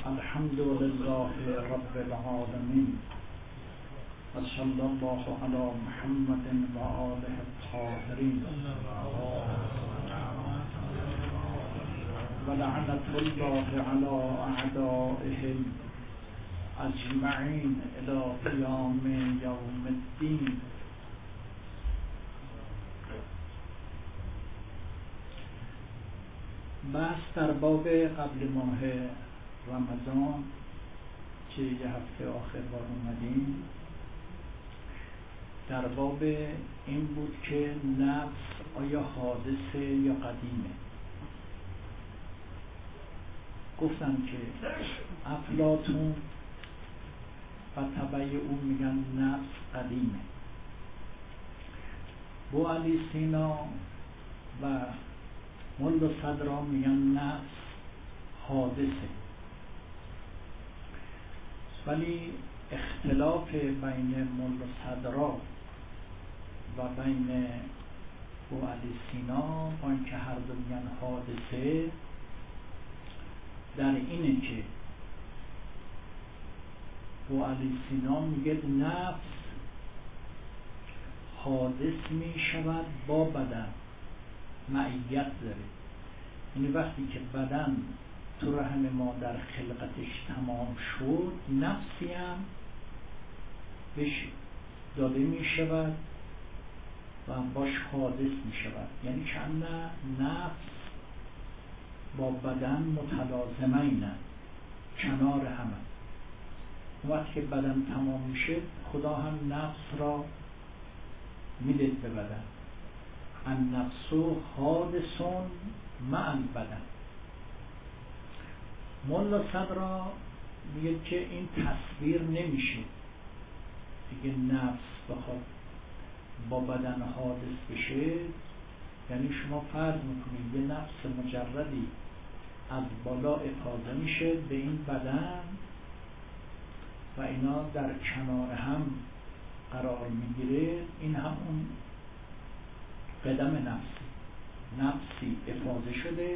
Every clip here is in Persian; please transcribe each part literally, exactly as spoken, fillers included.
الحمد لله رب العالمين و صلی الله علی محمد و آله الطاهرین و لعنت الله علی اعدائهم اجمعین الی قیام یوم الدین. بحث در باب قبل ماه رمضان که یه هفته آخر بار اومدیم در باب این بود که نفس آیا حادثه یا قدیمه. گفتم که افلاطون و تبع اون میگن نفس قدیمه، بوعلی سینا و ملا صدرا میگن نفس حادثه. ولی اختلاف بین ملا صدرا و بین بوعلی سینا با اینکه هر دو میگن حادثه در اینه که بوعلی سینا میگه نفس حادث میشود با بدن، معیت داره. یعنی وقتی که بدن تو رحم مادر خلقتش تمام شد نفسی هم بهش داده می شود و باش حادث می شود. یعنی چند نفس با بدن متلازمینه، کنار همه. وقتی که بدن تمام میشه خدا هم نفس را میده به بدن. النفس حادث مع البدن. ملا صدرا میگه که این تصویر نمیشه دیگه نفس بخواد با بدن حادث بشه. یعنی شما فرض میکنید یه نفس مجردی از بالا افاضه میشه به این بدن و اینا در کنار هم قرار میگیره. این همون قدم نفسی نفسی افاضه شده.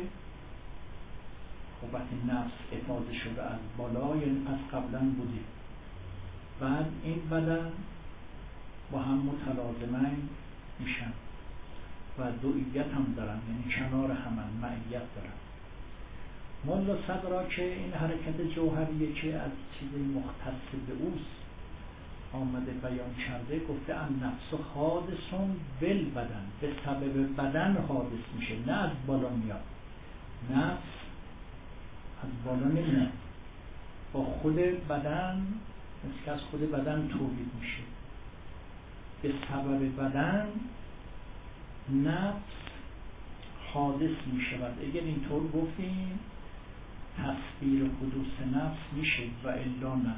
خب وقتی نفس افاضه شده از بالا یعنی پس قبلا بوده. بعد این بدن با هم متلازمین میشن و دوئیت هم دارن، یعنی کنار همن، معیت دارن. ملا صدرا که این حرکت جوهریه که از چیزی مختص به اوست آمده بیان کرده، گفته النفس حادث بالبدن، به سبب بدن حادث میشه، نه از بالا میاد. نفس از بالا نمیاد، با خود بدن مثل که از خود بدن تولید میشه. به سبب بدن نفس حادث میشود. اگر اینطور گفتیم تصویر حدوث نفس میشه و الا نه.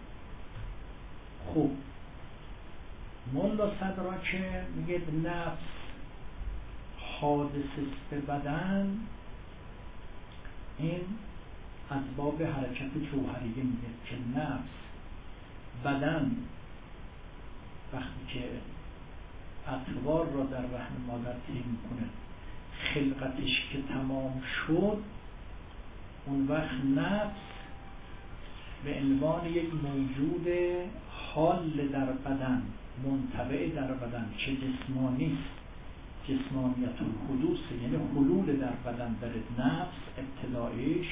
خب ملا صدرا که میگه نفس حادث است به بدن، این از باب حرکت جوهریه میگه که نفس بدن وقتی که اطوار را در رحم مادر طی میکنه خلقتش که تمام شد، اون وقت نفس به عنوان یک موجود حال در بدن، منطبع در بدن، چه جسمانی است، جسمانیت الحدوث، یعنی حلول در بدن داره. نفس ابتدایش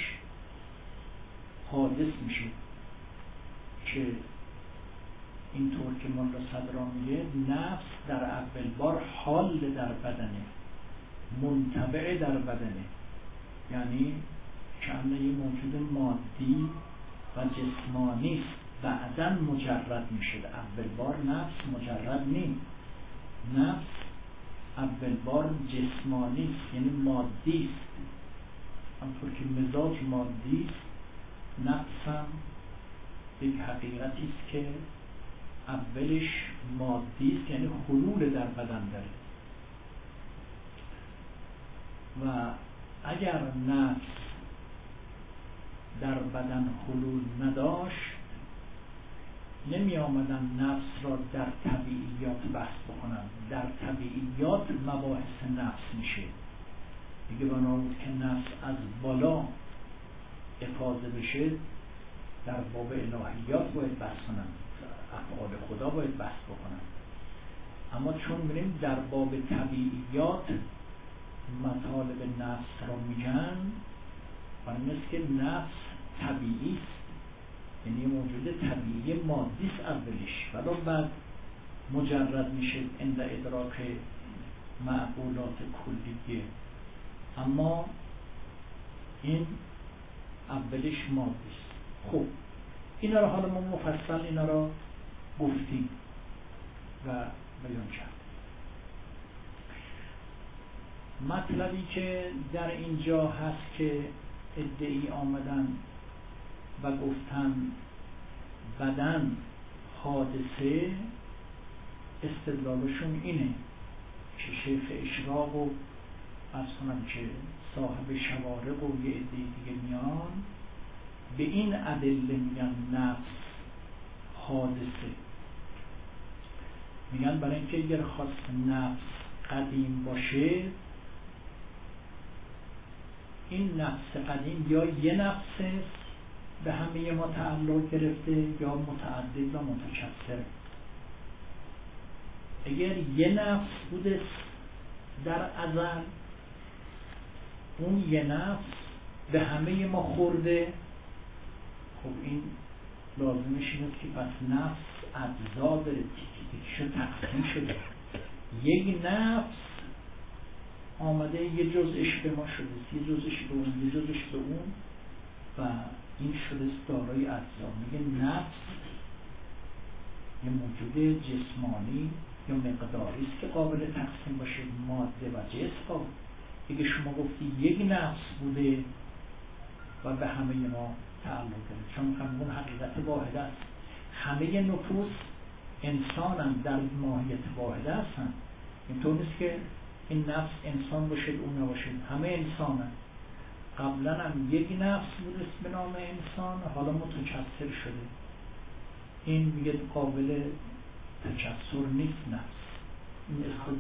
حادث میشه که اینطور که ملا صدرا میگه نفس در اول بار حال در بدنه، منطبع در بدنه، یعنی کاملا یه موجود مادی و جسمانی است. بعداً مجرد میشه. اول بار نفس مجرد نیست. نفس اول بار جسمانی است، یعنی مادی است. همطور که مزاج مادی است، نفس هم یک حقیقتی است که اولش مادی است، یعنی حلول در بدن داره. و اگر نفس در بدن حلول نداشت نمی آمدن نفس را در طبیعیات بحث بکنن. در طبیعیات مباحث نفس میشه دیگه. بنا بود که نفس از بالا افاضه بشه در باب الهیات باید بحث کنن، افعال خدا باید بحث بکنن. اما چون می‌بینیم در باب طبیعیات مطالب نفس را میگن، برای نیست که نفس طبیعی است، یعنی موجود طبیعی مادی است اولش، ولی بعد مجرد میشه عند ادراک معقولات کلیه. اما این اولش مادی است. خب اینا رو حالا ما مفصل اینا رو گفتیم و بیان کردیم. مطلبی که در اینجا هست که ادعی آمدن و گفتن بدن حادثه، استدلالشون اینه که شیخ اشراق و از کنم که صاحب شوارق و یه عده دیگه میان به این ادله میگن نفس حادثه. میگن برای اینکه اگر خواست نفس قدیم باشه، این نفس قدیم یا یه نفس به همه ما تعلق گرفته یا متعدد و متکثر. اگر یه نفس بوده در ازل، اون یه نفس به همه ما خورده، خب این لازمش اینه که پس نفس اجزا داره، تیکی تیکی شد تقسیم شده. یک نفس آمده یه جزءش به ما شده، یه جزءش به اون، یه جزءش به اون و این شده دارای اجزا. میگه نفس یه موجود جسمانی یا مقداری است که قابل تقسیم باشه، ماده و جسم. اگه شما گفتی یک نفس بوده و به همه ما تعلق داره، چون همون حقیقت واحد است. همه نفوس انسان هم در ماهیت واحد هستن. اینطور نیست که این نفس انسان باشه اون نباشه، همه انسان هم. قبلا هم یک نفس بوده به نام انسان، حالا متکثر شده. این میگه قابل تکثر نیست نفس. این است...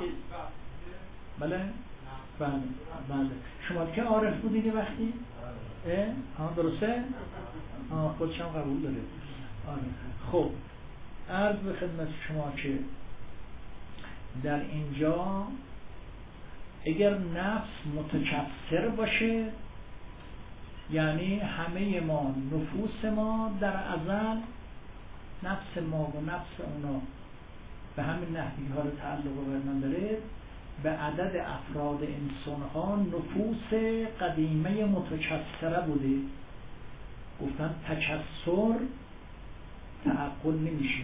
بله؟ بله بله. شما که عارف بودید وقتی؟ اه؟ درسته؟ آه خودشم قبول داره. آره. خب عرض به خدمت شما که در اینجا اگر نفس متکثر باشه، یعنی همه ما، نفوس ما در ازل، نفس ما و نفس اونا به همین نحوی ها رو تعلق و بدن داره، به عدد افراد انسان ها نفوس قدیمه متکثره بوده. گفتن تکثر تعقل نمیشه،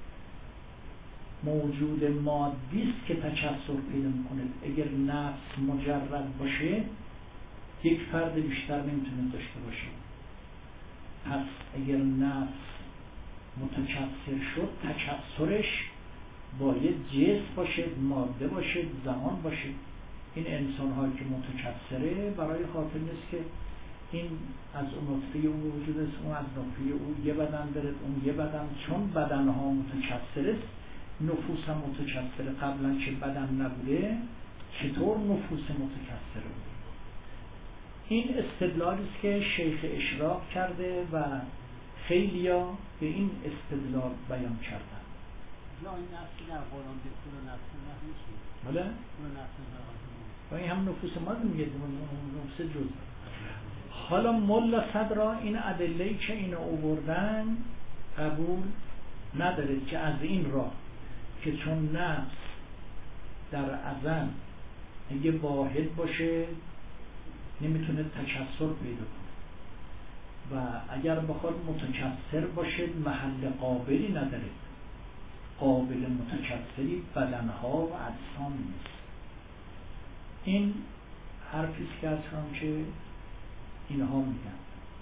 موجود مادی است که تکثر پیدا میکنه. اگر نفس مجرد باشه یک فرد بیشتر نمیتونه داشته باشه. پس اگر نفس متکثر شد، تکثرش باید جسم باشه، ماده باشه، زمان باشه. این انسان هایی که متکثره برای خاطر نیست که این از اون نطفه او وجود است، اون از نطفه او یه بدن داره، اون یه بدن. چون بدن ها متکثر است، نفوس هم متکثره. قبلا که بدن نبوده چطور نفوس متکثره بوده؟ این استدلالی است که شیخ اشراق کرده و خیلیا به این استدلال بیان کردن. لا این نفسی در قرآن به کل نفس نمیشه. بله؟ کل نفس در و این هم نفوس ما میگه نفوس جز. حالا ملا صدرا این ادله‌ای که اینو آوردن قبول نداره که از این راه که چون نفس در ازل اگه واحد باشه نمیتونه تکثر پیدا کنه و اگر بخواد متکثر باشه محل قابلی نداره. قابل متکثری بدنها و اجسام نیست. این حرفیست که از هم که اینها میگن.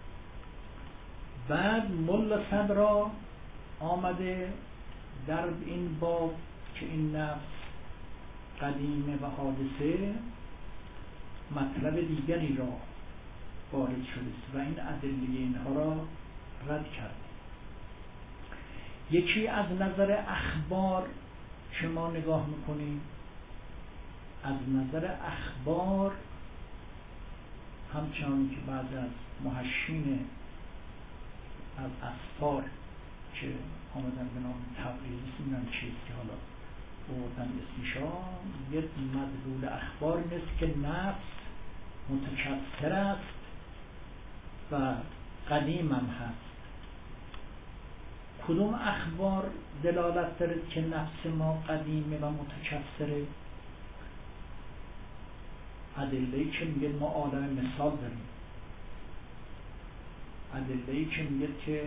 بعد ملا صدرا آمده در این باب که این نفس قدیمه و حادثه مطلب دیگری را وارد شده و این ادله اینها را رد کرد. یکی از نظر اخبار که ما نگاه میکنیم، از نظر اخبار همچنان که بعض از محشین از اسفار که آمدن به نام تبریزی میدونن چیست که حالا بردن اسمشا، یک مدلول اخبار نیست که نفس متکثر است و قدیم هم هست. کدوم اخبار دلالت داره که نفس ما قدیمه و متکثره؟ ادله‌ای که میگه ما عالم مثال داریم، ادله‌ای که میگه که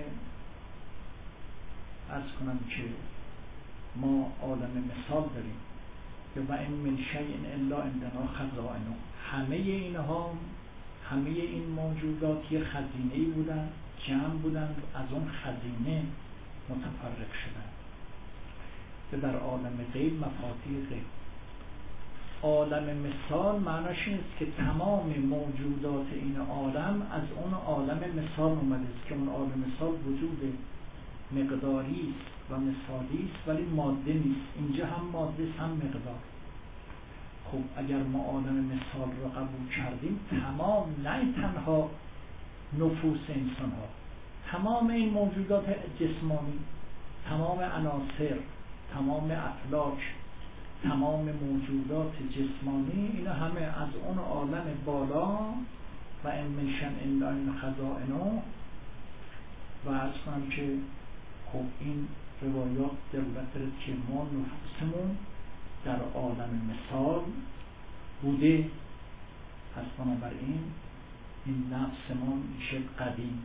عرض کنم که ما عالم مثال داریم، یا و این من شیء الا عندنا خزائنه. همه اینها، همه این موجودات یه خزینه‌ای بودن، جمع بودن، از اون خزینه متفرق شدن که در عالم غیب مفاتیح غیب. عالم مثال معناش این است که تمام موجودات این عالم از اون عالم مثال اومده است که اون عالم مثال وجود مقداری است و مثالی است ولی ماده نیست. اینجا هم ماده است هم مقدار. خب اگر ما عالم مثال رو قبول کردیم، تمام نه تنها نفوس انسان ها، تمام این موجودات جسمانی، تمام عناصر، تمام افلاک، تمام موجودات جسمانی، اینا همه از اون عالم بالا و این منشن این خزائنه. و عرض کنم که خب این روایات دلالت داره که ما نفوسمون در عالم مثال بوده، پس بنابراین این نفسمون میشه قدیم.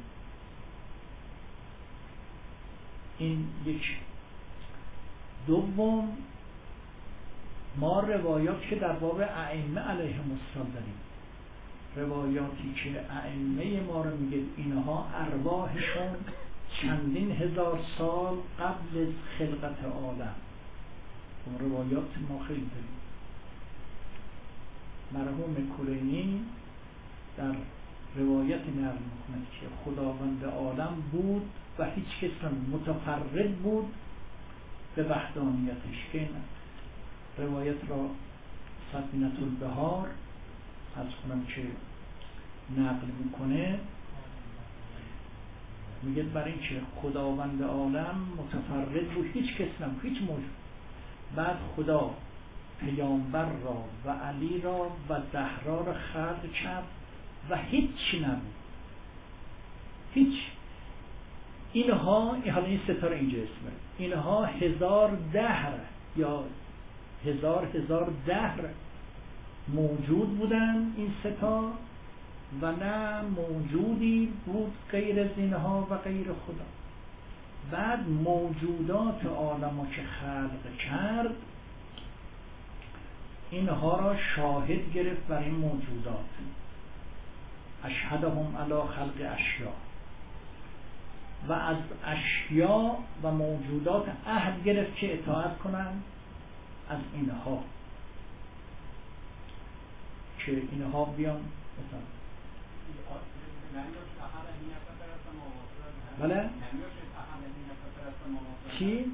این یک. دوم، ما روایات که در باب ائمه علیهم السلام داریم، روایاتی که ائمه ما رو میگه اینها ارواحشون چندین هزار سال قبل از خلقت عالم. اون روایات ما خیلی داریم. مرحوم کلینی در روایت نقل میکنه که خداوند عالم بود و هیچ کس متفرد بود به وحدانیتش. که این روایت را سفینة البحار از کنم که نقل میکنه، میگه برای این که خداوند عالم متفرد بود، هیچ کس نم، هیچ موجود. بعد خدا پیامبر را و علی را و زهرا را خلق کرد و هیچ نبود، هیچ. اینها، حالا این ستاره اینجا اسمه، اینها هزار دهر یا هزار هزار دهر موجود بودن این ستا و نه موجودی بود غیر از اینها و غیر خدا. بعد موجودات عالمو که خلق کرد، اینها را شاهد گرفت بر این موجودات، اشهدهم علی خلق اشیا، و از اشیا و موجودات عهد گرفت که اطاعت کنند از اینها، که اینها بیان مثلا بله چی؟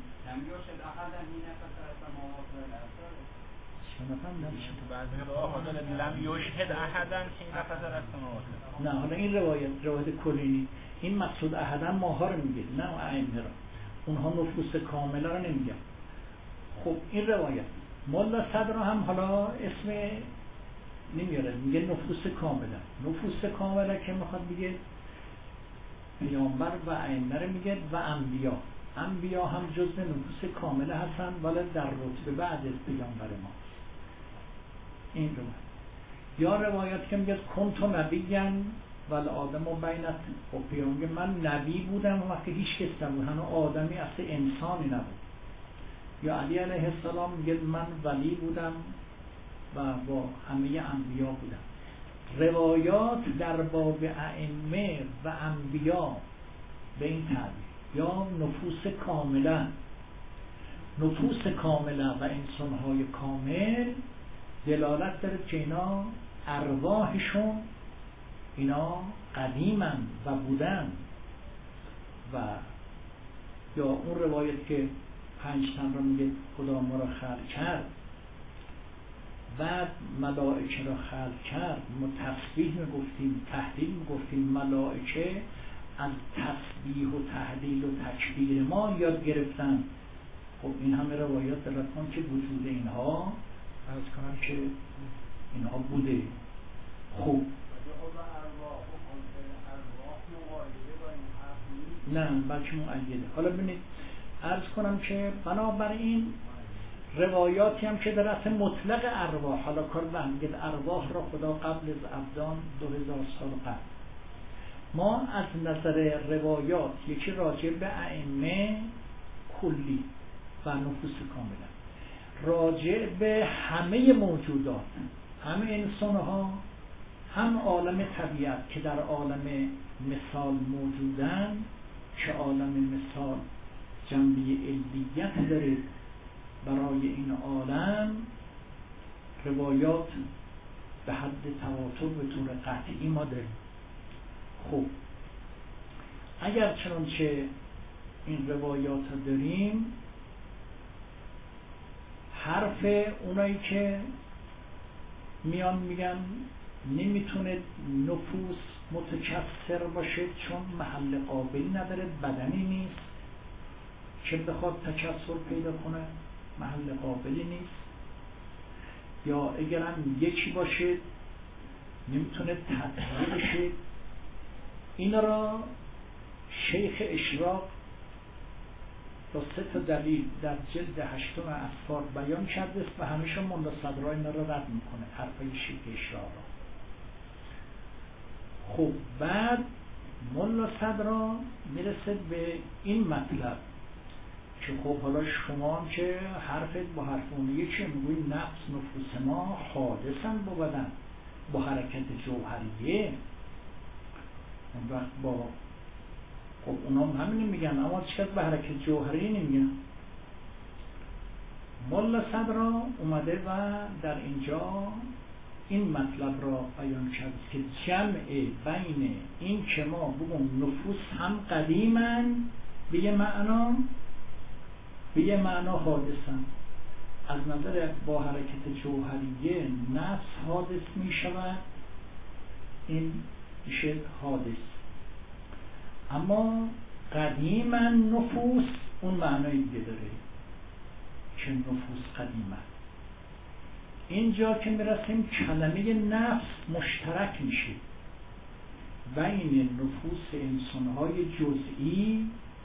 لم یشهد احدا حین فطر السماوات. نه، حالا این روایت روایت کلینی، این مقصود احدا ماها رو میگه، نه ائمه را. اونها نفوس کامله رو نمیگن. خب این روایت مولا صدر هم حالا اسم نمیاره، میگه نفوس کامله. نفوس کامله که میخواد بگه پیامبر و ائمه رو میگه و انبیا. انبیا هم جزء نفوس کامله هستن ولی در رتبه بعد از پیامبر ما. این روایت. یا روایت که میگه کنت نبیًا ول آدم و بینت، و پیامبر من نبی بودم و وقتی هیچ کس نبود، هنوز آدمی اصلا انسانی نبود. یا علی علیه السلام میگه من ولی بودم و با همه انبیا بودم. روایات در باب ائمه و انبیا به این تعبیر، یا نفوس کامله، نفوس کامله و انسان‌های کامل دلالت داره که اینا ارواحشون اینا قدیمن و بودن. و یا اون روایت که پنج تن را میگه خدا ما را خلق کرد، بعد ملائکه را خلق کرد، ما تسبیح میگفتیم، تهلیل میگفتیم، ملائکه از تسبیح و تهلیل و تکبیر ما یاد گرفتن. خب این همه روایات دارد کن که وجود اینها عرض کنم که اینها بوده. خب نه بلکه مؤیده. حالا ببینید عرض کنم که بنابراین روایاتی هم که در اصل مطلق ارواح، حالا کار بهمگید ارواح را خدا قبل از ابدان دو هزار سال قبل، ما از نظر روایات یکی راجع به ائمه کلی و نفوس کاملا، راجع به همه موجودات، همه انسان ها، هم عالم طبیعت که در عالم مثال موجودن، که عالم مثال جنبه علیت داره برای این عالم، روایات به حد تواتر به طور قطعی ما داریم. خب اگر چنانچه این روایات ها داریم، حرف اونایی که میان میگن نمیتونه نفوس متکثر باشه چون محل قابلی نداره، بدنی نیست که بخواد تکثر پیدا کنه، محل قابلی نیست، یا اگرم یکی باشه نمیتونه تطبیق بشه. این را شیخ اشراق با سه تا دلیل در جلد هشتم اسفار بیان کرده است و همیشه ملا صدرا اینا را رد میکنه، حرفای شیخ اشراق را. خب بعد ملا صدرا میرسه به این مطلب که خب حالا شما هم که حرفت با حرف اونیه که میگوی نفس نفوس ما حادثن با بدن، با حرکت جوهریه، اون وقت با خب اونا هم همین میگن، اما چیکار به حرکت جوهری نمیگن. ملا صدرا اومده و در اینجا این مطلب را بیان کرد که جمع بین این که ما بگم نفوس هم قدیمن به یه معنا، به یه معنا حادثن. از نظر با حرکت جوهریه نفس حادث می شود، این میشه حادث. اما قدیما نفوس اون معنایی دیگه داره که نفوس قدیما. اینجا که میرسیم کلمه نفس مشترک میشه بین نفوس انسانهای جزئی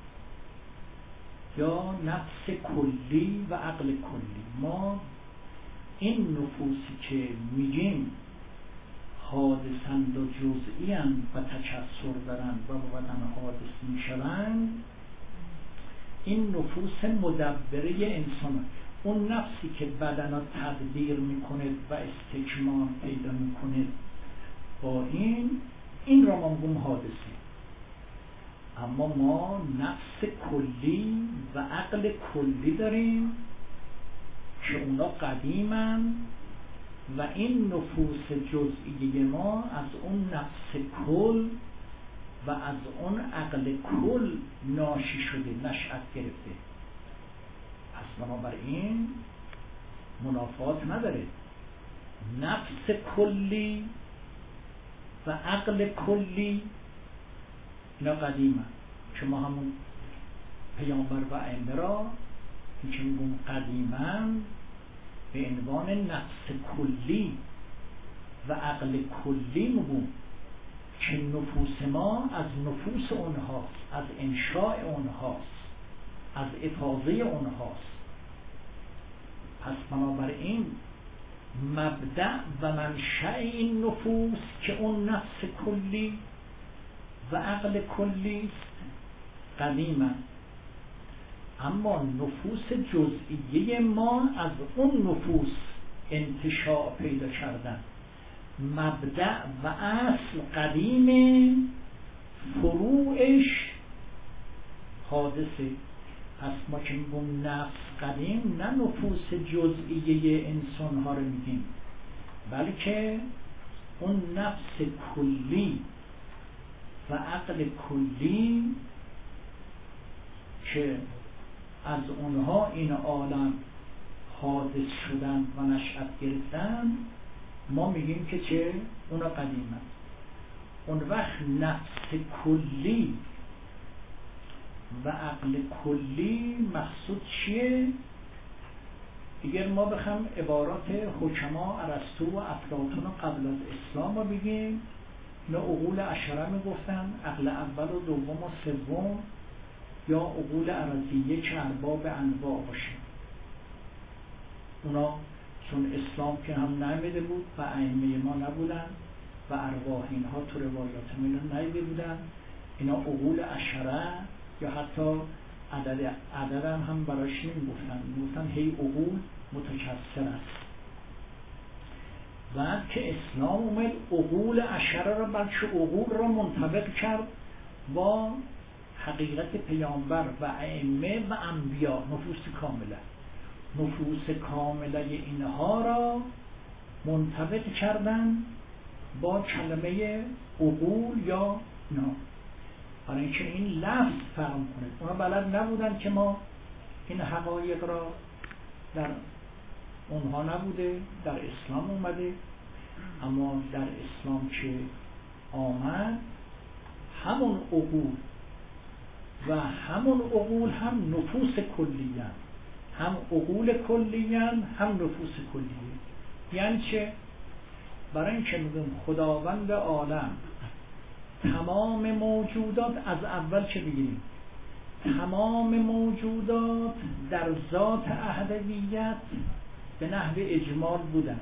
یا نفس کلی و عقل کلی. ما این نفوسی که میگیم حادثند و جزئی‌اند و تکثر دارند و با بدن حادث میشوند، این نفوس مدبره انسان، اون نفسی که بدن را تدبیر میکنه و استکمال پیدا میکنه با این این را ما میگیم حادثه. اما ما نفس کلی و عقل کلی داریم که اونا قدیمن و این نفوس جزئی ما از اون نفس کل و از اون عقل کل ناشی شده، نشأت گرفته. پس بنابراین منافات نداره. نفس کلی و عقل کلی اینا قدیمه، که ما همون پیامبر و ائمه را که میگم قدیمن به عنوان نفس کلی و عقل کلی میگم که نفوس ما از نفوس اونهاست، از انشاء اونهاست، از افاضه اونهاست. پس بنابراین مبدأ و منشأ این نفوس که اون نفس کلی و عقل کلی است قدیمه. اما نفوس جزئیه ما از اون نفوس انتشاء پیدا کردن، مبدأ و اصل قدیمه، فروعش حادثه. پس ما که میگم نفس قدیم، نه نفوس جزئیه انسان ها رو میگیم، بلکه اون نفس کلی و عقل کلی که از اونها این عالم حادث شدن و نشأت گرفتن، ما میگیم که چه؟ اونا قدیمه. اون وقت نفس کلی و عقل کلی مقصود چیه؟ اگر ما بخوام عبارات حکما ارسطو و افلاطون قبل از اسلام رو بگیم، نه عقول عشره میگفتن، عقل اول و دوم و سوم، یا عقول ارضیه که ارباب انواع باشه. اونا چون اسلام که هم نمیده بود و ائمه ما نبودن و ارواح اینها تو روایات ما نیده بودن، اینا عقول عشره یا حتی عدد عدد هم, هم براش نمیگفتن، میگفتن هی عقول متکثر است. بعد که اسلام اومد عقول عشره را بلکه عقول را منطبق کرد با حقیقت پیامبر و ائمه و انبیا، نفوس کامله نفوس کامله اینها را منطبق کردن با کلمه عقول یا نه، برای اینکه این لفظ فهم کنه. اونا بلد نبودن که ما این حقایق را، در اونها نبوده، در اسلام اومده، اما در اسلام که آمد همون عقول و همون عقول هم نفوس کلیه، هم عقول کلیه هم نفوس کلیه. یعنی چه؟ برای اینکه میگم خداوند عالم تمام موجودات، از اول چه بگیریم، تمام موجودات در ذات احدویت به نحو اجمال بودن،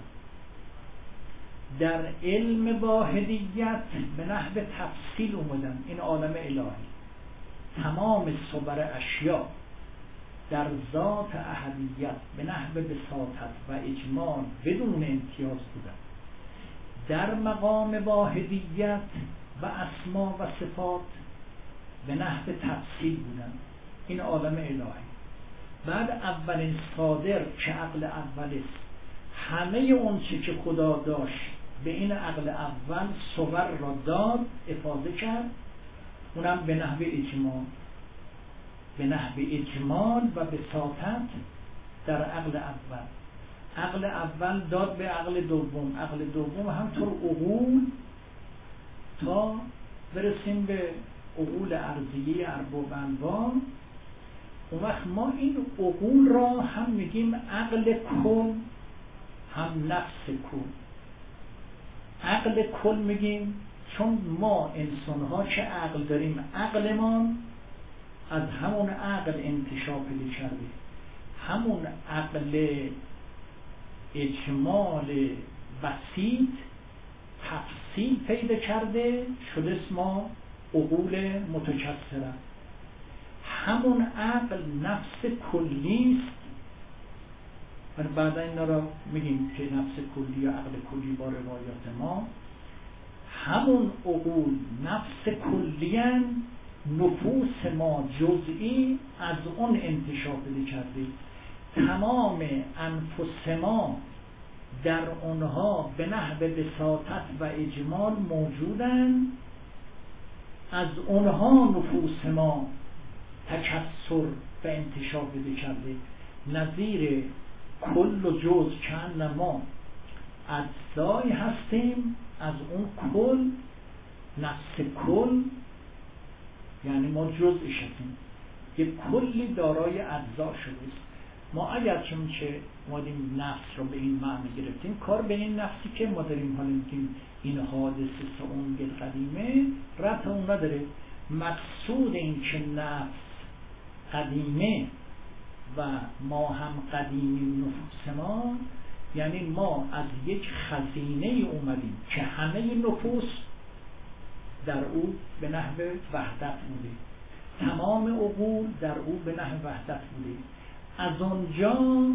در علم واحدیت به نحو تفصیل اومدن. این عالم الهی تمام صور اشیاء در ذات احدیت به نحو بساطت و اجمال بدون امتیاز بودن، در مقام واحدیت و اسما و صفات به نحو تفصیل بودن. این عالم الهی. بعد اولین صادر که عقل اول است، همه اون چی که خدا داشت به این عقل اول صور را داد، افاضه کرد، اونم به نحو اجمال، به نحو اجمال و بساطت در عقل اول. عقل اول داد به عقل دوم، عقل دوم همطور عقول تا برسیم به عقول ارضیه ارباب انواع. اون وقت ما این عقول را هم میگیم عقل کل، هم نفس کل. عقل کل میگیم چون ما انسان ها که عقل داریم، عقلمان از همون عقل انتشار پیدا کرده، همون عقل اجمال بسیط تفصیل پیدا کرده شده اسم ما عقول متکثره. همون عقل نفس کلی است و بعدا اینا را میگیم که نفس کلی یا عقل کلی با روایات ما. همون عقول نفس کلیان، نفوس ما جزئی از اون انتشار پیدا کرده، تمام انفس ما در اونها به نحو بساطت و اجمال موجودن، از اونها نفوس ما تکثر و انتشار پیدا کرده. نظیر کل و جز که ما اجزایی هستیم از اون کل، نفس کل یعنی ما جزئی هستیم، یه کلی دارای اجزا شده. ما اگر چون که اومدیم نفس رو به این معنی گرفتیم، کار به این نفسی که ما داریم حالا میگیم این حادثه سعون گل قدیمه ربط اون نداره. مقصود این که نفس قدیمه و ما هم قدیمی نفوس ما، یعنی ما از یک خزینه اومدیم که همه نفوس در او به نحو وحدت بوده، تمام عقول در او به نحو وحدت بوده. از آنجا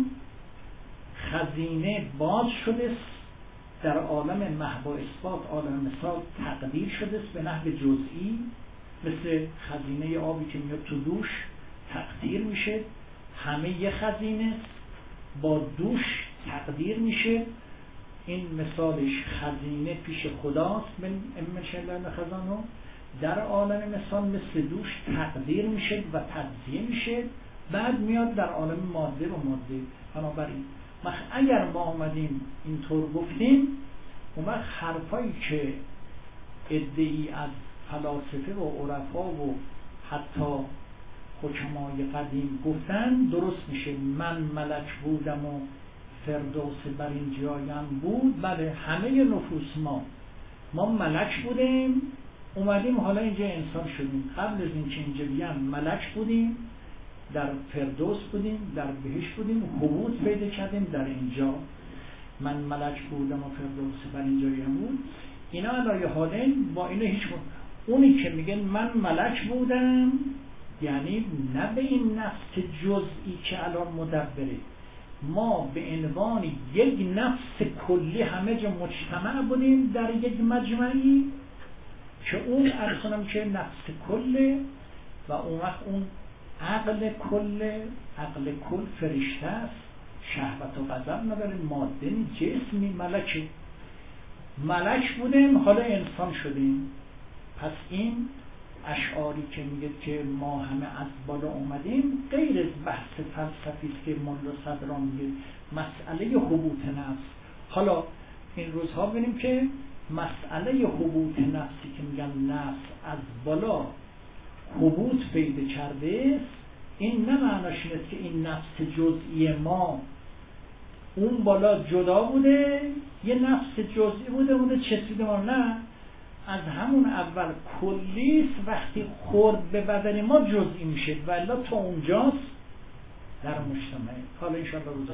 خزینه باز شده در عالم محو و اثبات، عالم مثال تقدیر شده به نحو جزئی، مثل خزینه آبی که میاد تو دوش تقدیر میشه، همه یه خزینه با دوش تقدیر میشه. این مثالش خزینه پیش خداست، من امشلن خزانو، در عالم مثال مثل دوش تقدیر میشه و تجزیه میشه، بعد میاد در عالم ماده و ماده. بنابراین اگر ما آمدیم اینطور گفتیم، اون وقت حرفایی که عده‌ای از فلاسفه و عرفا و حتی حکمای قدیم گفتن درست میشه. من ملک بودم و فردوس بر این جایم بود. بله، همه نفوس ما ما ملک بودیم، اومدیم حالا اینجا انسان شدیم. قبل از این که اینجا بیان ملک بودیم، در فردوس بودیم، در بهشت بودیم، حبوط پیدا کردیم در اینجا. من ملک بودم و فردوس بر این جایم بود. اینا علایه حالین با اینو هیچ بود. اونی که میگن من ملک بودم یعنی نه به این نفس جزئی که الان مدبره، ما به عنوان یک نفس کلی همه جا مجتمع بودیم در یک مجمعی که اون ارسانم که نفس کله و اون وقت اون عقل کله، عقل کل فرشته است، شهوت و غضب نداره، ماده جسمی، ملکه. ملک بودیم حالا انسان شدیم. پس این اشعاری که میگه که ما همه از بالا اومدیم غیر از بحث فلسفی است که مولا صدران میگه، مسئله حبوط نفس. حالا این روزها ببینیم که مسئله حبوط نفسی که میگن نفس از بالا حبوط پیدا کرده است، این نه معناش اینه که این نفس جزئی ما اون بالا جدا بوده، یه نفس جزئی بوده اون چسبیده ما. نه، از همون اول کلیست، وقتی خورد به بدن ما جزئی میشه و الا تا اونجاست در مجتمع. حالا انشاءالله روز